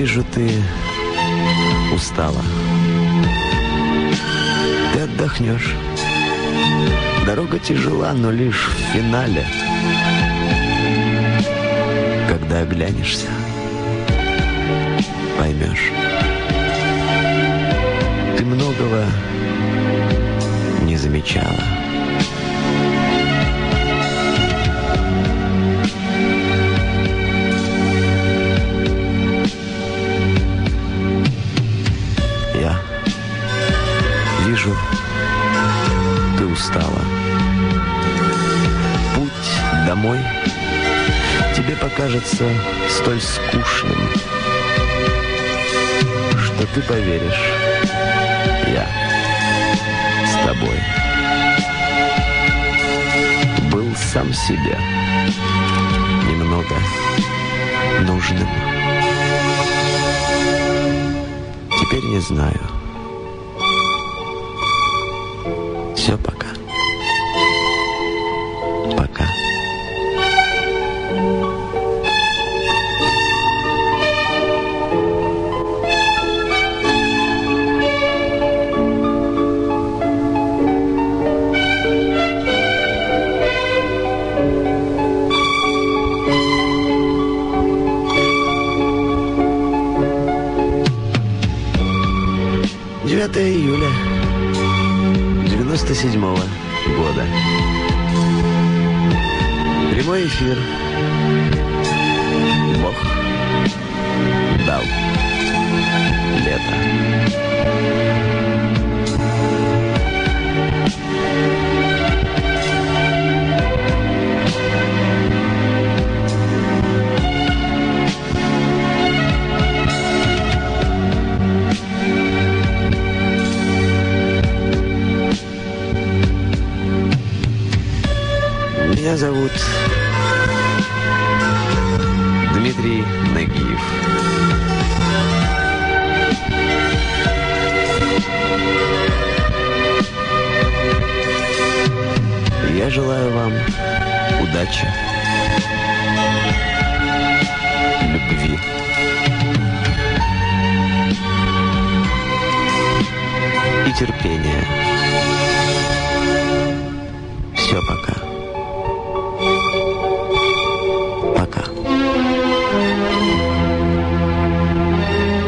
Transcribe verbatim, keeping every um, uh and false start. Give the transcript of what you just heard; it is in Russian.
вижу, ты устала. Ты отдохнешь. Дорога тяжела, но лишь в финале, когда оглянешься, поймешь. Ты многого не замечала. Я вижу, ты устала. Путь домой тебе покажется столь скучным, что ты поверишь, я с тобой был сам себе немного нужным. Теперь не знаю. Все, пока. Пока. девятое июля девяносто седьмого года. Прямой эфир. Бог дал лето. Меня зовут Дмитрий Нагиев. Я желаю вам удачи, любви, и терпения.